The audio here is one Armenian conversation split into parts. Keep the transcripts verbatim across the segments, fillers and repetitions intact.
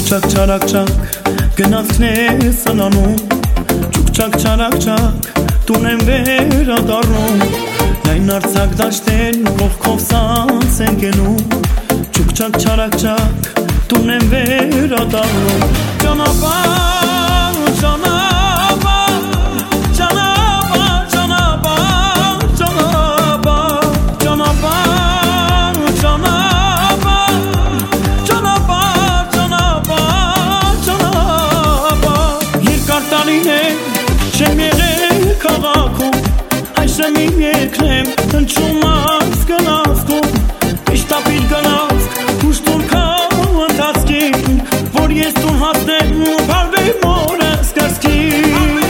Չուկ-չակ չարակ-չակ գնացքն է սնանում, Չուկ-չակ չարակ-չակ տուն եմ վերադառնում, Լայն արձակ դաշտեն կողքով սանց են գնում, Չուկ-չակ չարակ-չակ տուն եմ վերադառնում, Ճանապարհ, ճանապարհ, ճանապարհ, ճանապարհ, ճանապարհ, ճանապարհ, ճանապարհ, ճանապարհ, ճանապարհ, ճանապարհ, Երկար տարիներ չեմ եղել քաղաքում, Այժմ իմ երկրեմ հնչում այս գնացքում, Միշտ ապիր գնացք ուշ տուն քա ընթացքին, Որ ես տուն հասնեմ ու բարվեմ մորս կրսքին,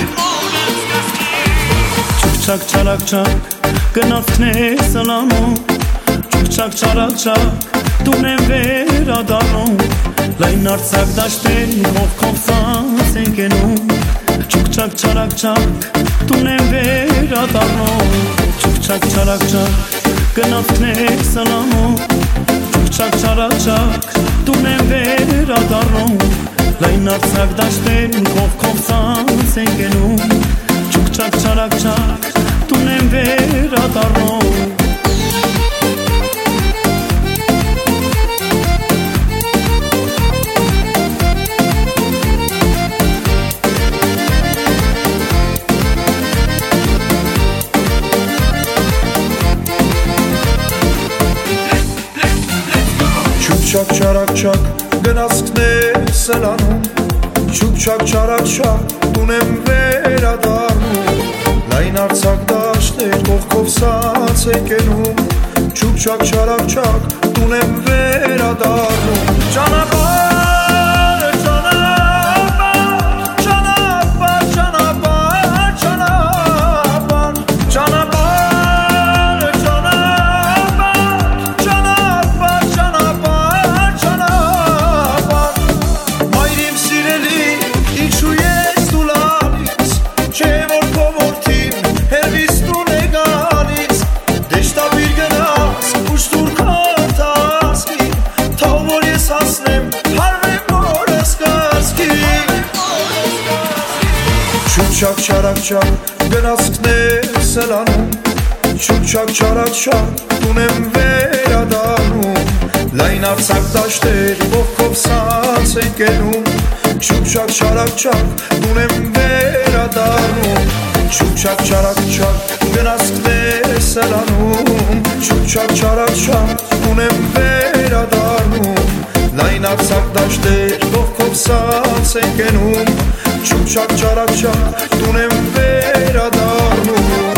Չուկ-չակ չարակ-չակ գնացքն է սնանում, Չուկ-չակ չարակ-չակ տուն եմ վերադառնում, Լայն արձակ դաշտեն կողքով սանց են գնում, Չուկ-չակ չարակ-չակ տուն եմ վերադառնում, Չուկ-չակ չարակ-չակ գնացքն է սնանում, Չուկ-չակ չարակ-չակ տուն եմ վերադառնում, Լայն արձակ դաշտեն կողքով սանց են գնում, Չուկ-չակ չարակ-չակ տուն եմ վերադառնում, Չուկ-չակ չարակ-չակ գնացքն է սնանում, Չուկ-չակ չարակ-չակ տուն եմ վերադառնում, Լայն արձակ դաշտեր կողքով սանց են գնում, Չուկ-չակ չարակ-չակ տուն եմ վերադառնում, Ճանապարհ, Չուկ-չակ չարակ-չակ գնացքն է սնանում, Չուկ-չակ չարակ-չակ տուն եմ վերադառնում, Լայն արձակ դաշտեր կողքով սանց են գնում, Չուկ-չակ չարակ-չակ տուն եմ վերադառնում, Չուկ-չակ չարակ-չակ գնացքն է սնանում, Չուկ-չակ չարակ-չակ տուն եմ վերադառնում, Լայն արձակ դաշտեր կողքով սանց են գնում, Չուկ-չակ չարակ-չակ տուն եմ վերադառնում,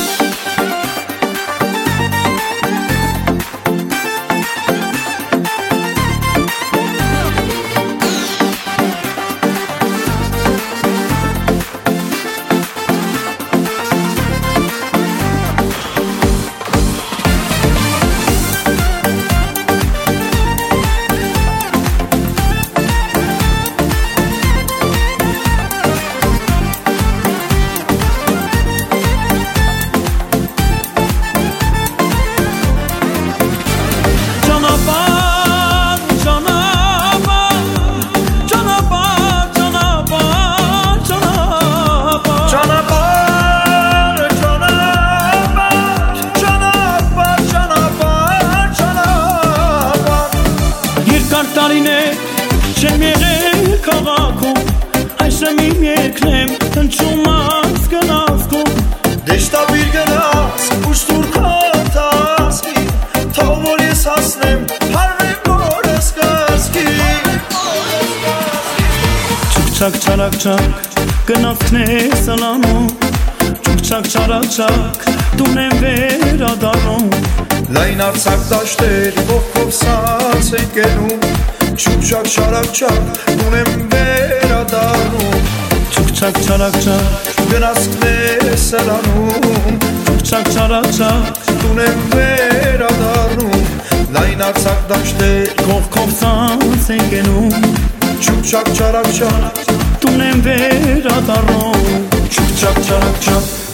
Չեմ եղել քաղաքում, Այժմ իմ երկրեմ հնչում այս գնացքում, Դեշտաբիր գնացք ուշ տուր քո ընթացքին, Թող որ ես հասնեմ հարվեմ մորս կրսքին, Չուկ-չակ չարակ-չակ գնացքն է սնանում, Չուկ-չակ չարակ-չակ տուն եմ վերադառնում, Լայն արձակ դաշտեր կողքով սանց են գնում, Չուկ-չակ չարակ-չակ տուն եմ վերադառնում, Չուկ-չակ չարակ-չակ գնացքն է սնանում, Չուկ-չակ չարակ-չակ տուն եմ վերադառնում, Լայն արձակ դաշտեր կողքով սանց են գնում, Չուկ-չակ չարակ-չակ տուն եմ վերադառնում, Չուկ-չակ չարակ-չակ